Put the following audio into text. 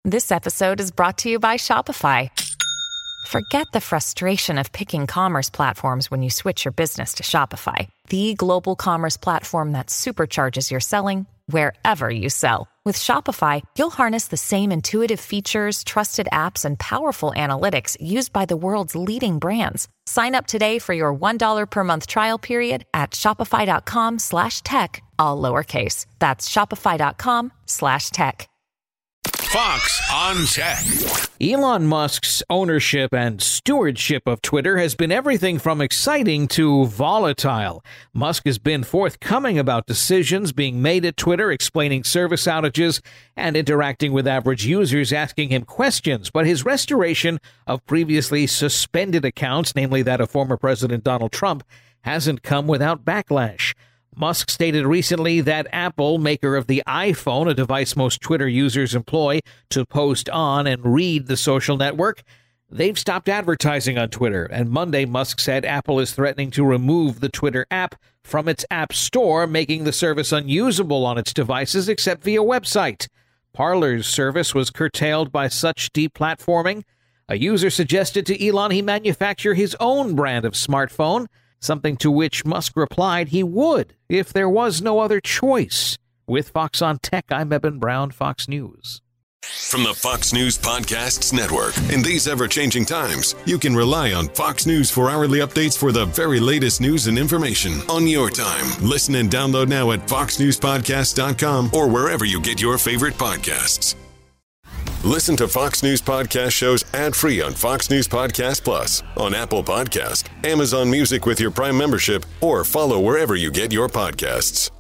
This episode is brought to you by Shopify. Forget the frustration of picking commerce platforms when you switch your business to Shopify, the global commerce platform that supercharges your selling wherever you sell. With Shopify, you'll harness the same intuitive features, trusted apps, and powerful analytics used by the world's leading brands. Sign up today for your $1 per month trial period at shopify.com/tech, all lowercase. That's shopify.com/tech. Fox on Tech. Elon Musk's ownership and stewardship of Twitter has been everything from exciting to volatile. Musk has been forthcoming about decisions being made at Twitter, explaining service outages and interacting with average users, asking him questions. But his restoration of previously suspended accounts, namely that of former President Donald Trump, hasn't come without backlash. Musk stated recently that Apple, maker of the iPhone, a device most Twitter users employ to post on and read the social network, they've stopped advertising on Twitter. And Monday, Musk said Apple is threatening to remove the Twitter app from its app store, making the service unusable on its devices except via website. Parler's service was curtailed by such deplatforming. A user suggested to Elon he manufacture his own brand of smartphone, something to which Musk replied he would if there was no other choice. With Fox on Tech, I'm Eben Brown, Fox News. From the Fox News Podcasts Network. In these ever-changing times, you can rely on Fox News for hourly updates for the very latest news and information on your time. Listen and download now at foxnewspodcast.com or wherever you get your favorite podcasts. Listen to Fox News Podcast shows ad-free on Fox News Podcast Plus, on Apple Podcast, Amazon Music with your Prime membership, or follow wherever you get your podcasts.